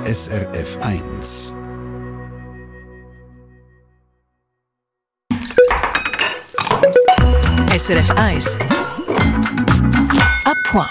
SRF 1. SRF 1. À point.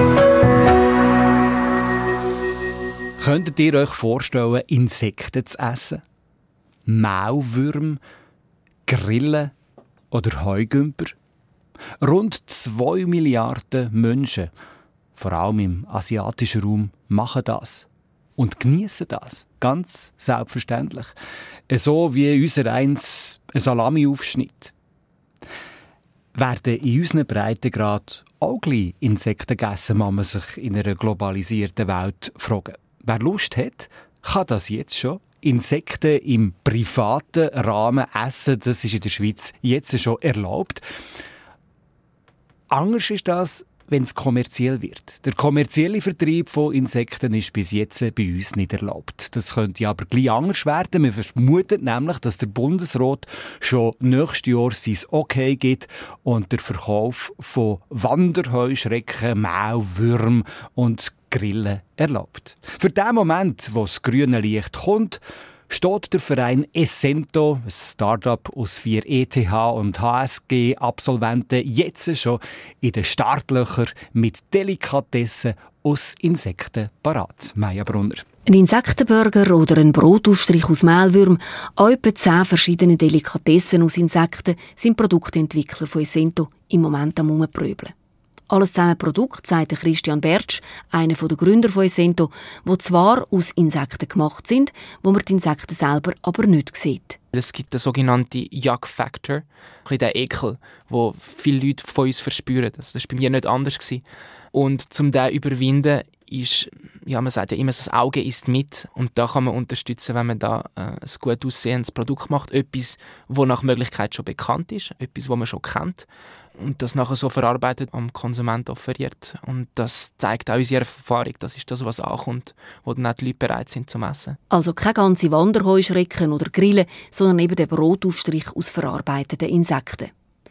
Könntet ihr euch vorstellen, Insekten zu essen? Maulwürmer, Grillen oder Heugümper? Rund 2 Milliarden Menschen, vor allem im asiatischen Raum, machen das. Und genießen das. Ganz selbstverständlich. So wie unser eins ein Salami-Aufschnitt. Werden in unseren Breitengrad auch gleich Insekten gegessen, kann man sich in einer globalisierten Welt fragen. Wer Lust hat, kann das jetzt schon. Insekten im privaten Rahmen essen, das ist in der Schweiz jetzt schon erlaubt. Anders ist das, wenn es kommerziell wird. Der kommerzielle Vertrieb von Insekten ist bis jetzt bei uns nicht erlaubt. Das könnte aber gleich anders werden. Wir vermuten nämlich, dass der Bundesrat schon nächstes Jahr sein Okay gibt und der Verkauf von Wanderheuschrecken, Maulwürmern und Grillen erlaubt. Für den Moment, wo das grüne Licht kommt, steht der Verein Essento, ein Start-up aus 4 ETH- und HSG-Absolventen, jetzt schon in den Startlöchern mit Delikatessen aus Insekten parat. Maja Brunner. Ein Insektenburger oder ein Brotaufstrich aus Mehlwürm, auch etwa 10 verschiedene Delikatessen aus Insekten sind Produktentwickler von Essento im Moment am Umpröbeln. Alles zusammen Produkt, sagt Christian Bertsch, einer der Gründer von Essento, die zwar aus Insekten gemacht sind, wo man die Insekten selber aber nicht sieht. Es gibt den sogenannten Yuck-Factor, der Ekel, den viele Leute von uns verspüren. Das war bei mir nicht anders. Und um den zu überwinden, ist, ja, man sagt ja immer, das Auge isst mit. Und da kann man unterstützen, wenn man da ein gut aussehendes Produkt macht. Etwas, das nach Möglichkeit schon bekannt ist, etwas, das man schon kennt. Und das nachher so verarbeitet am Konsument offeriert. Und das zeigt auch unsere Erfahrung. Das ist das, was ankommt, wo dann auch die Leute bereit sind zum Essen. Also keine ganze Wanderheuschrecken oder Grillen, sondern eben der Brotaufstrich aus verarbeiteten Insekten.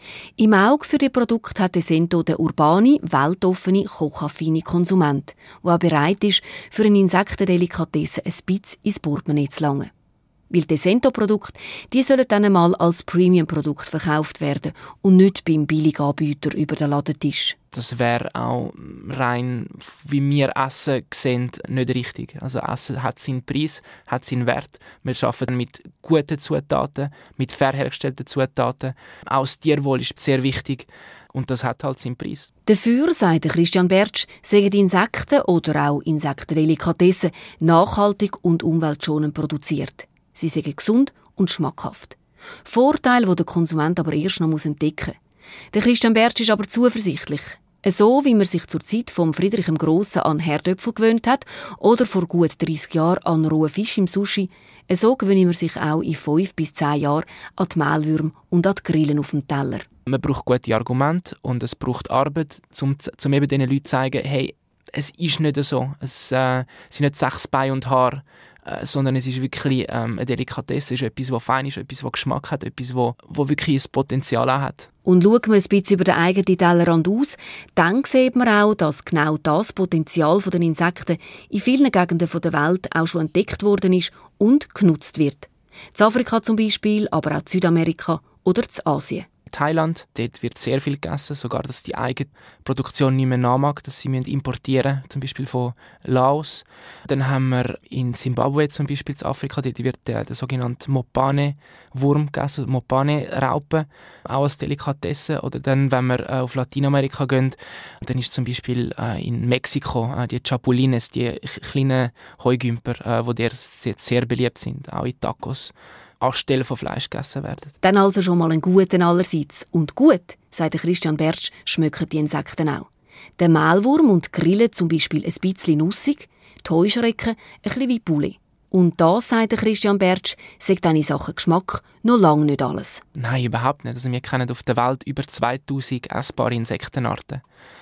Im Auge für die Produkte hat Essento den urbane, weltoffene, kochaffine Konsument, der auch bereit ist, für eine Insektendelikatesse ein bisschen ins Portemonnaie zu langen. Weil die Essento-Produkte, die sollen dann einmal als Premium-Produkt verkauft werden und nicht beim Billiganbieter über den Ladentisch. Das wäre auch rein, wie wir Essen sehen, nicht richtig. Also Essen hat seinen Preis, hat seinen Wert. Wir arbeiten mit guten Zutaten, mit fair hergestellten Zutaten. Auch das Tierwohl ist sehr wichtig. Und das hat halt seinen Preis. Dafür, sagt Christian Bertsch, sagen die Insekten oder auch Insektendelikatessen nachhaltig und umweltschonend produziert. Sie sind gesund und schmackhaft. Vorteile, die der Konsument aber erst noch entdecken muss. Der Christian Bertsch ist aber zuversichtlich. So wie man sich zur Zeit von Friedrich dem Grossen an Herdöpfel gewöhnt hat oder vor gut 30 Jahren an rohen Fisch im Sushi, so gewöhnen wir sich auch in 5 bis 10 Jahren an die Mehlwürmer und an die Grillen auf dem Teller. Man braucht gute Argumente und es braucht Arbeit, um eben diesen Leuten zu zeigen, hey, es ist nicht so. Es sind nicht 6 Beine und Haare, sondern es ist wirklich eine Delikatesse, es ist etwas, das fein ist, etwas, das Geschmack hat, etwas, das wirklich ein Potenzial auch hat. Und schaut man ein bisschen über den eigenen Tellerrand aus, dann sieht man auch, dass genau das Potenzial der Insekten in vielen Gegenden der Welt auch schon entdeckt worden ist und genutzt wird. In Afrika zum Beispiel, aber auch in Südamerika oder in Asien. Thailand, dort wird sehr viel gegessen, sogar dass die eigene Produktion nicht mehr nachmacht, dass sie importieren müssen, zum Beispiel von Laos. Dann haben wir in Zimbabwe zum Beispiel, in Afrika, dort wird der sogenannte Mopane-Wurm gegessen, Mopane-Raupe, auch als Delikatesse. Oder dann, wenn wir auf Lateinamerika gehen, dann ist zum Beispiel in Mexiko die Chapulines, die kleinen Heugümper, die dort sehr beliebt sind, auch in Tacos. Anstelle von Fleisch gegessen werden. Dann also schon mal einen guten allerseits. Und gut, sagt Christian Bertsch, schmecken die Insekten auch. Der Mehlwurm und die Grillen zum Beispiel ein bisschen nussig, die Heuschrecken ein bisschen wie Poulet. Und das, sagt Christian Bertsch, sagt in Sachen Geschmack noch lange nicht alles. Nein, überhaupt nicht. Also wir kennen auf der Welt über 2000 essbare Insektenarten.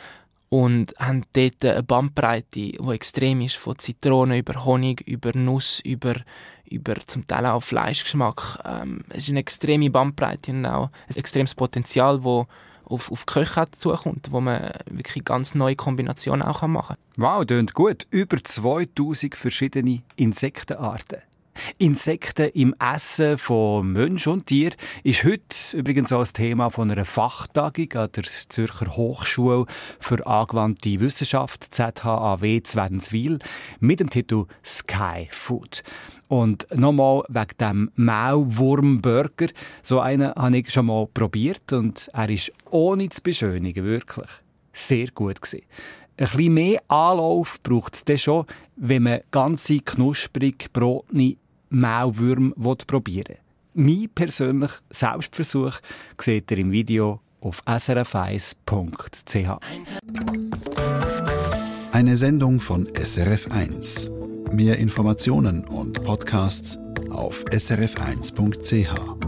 Und haben dort eine Bandbreite, die extrem ist, von Zitrone über Honig, über Nuss, über zum Teil auch Fleischgeschmack. Es ist eine extreme Bandbreite und auch ein extremes Potenzial, das auf Köche zukommt, wo man wirklich ganz neue Kombinationen auch machen kann. Wow, klingt gut. Über 2000 verschiedene Insektenarten. Insekten im Essen von Mensch und Tier ist heute übrigens auch das Thema von einer Fachtagung an der Zürcher Hochschule für angewandte Wissenschaft ZHAW Zwenzwil mit dem Titel Sky Food. Und nochmal wegen dem Maulwurmburger. So einen habe ich schon mal probiert und er ist ohne zu beschönigen wirklich sehr gut gewesen. Ein bisschen mehr Anlauf braucht es dann schon, wenn man ganze knusprig brotene Maulwürmer probieren will. Mein persönlicher Selbstversuch seht ihr im Video auf srf1.ch. Eine Sendung von SRF1. Mehr Informationen und Podcasts auf srf1.ch.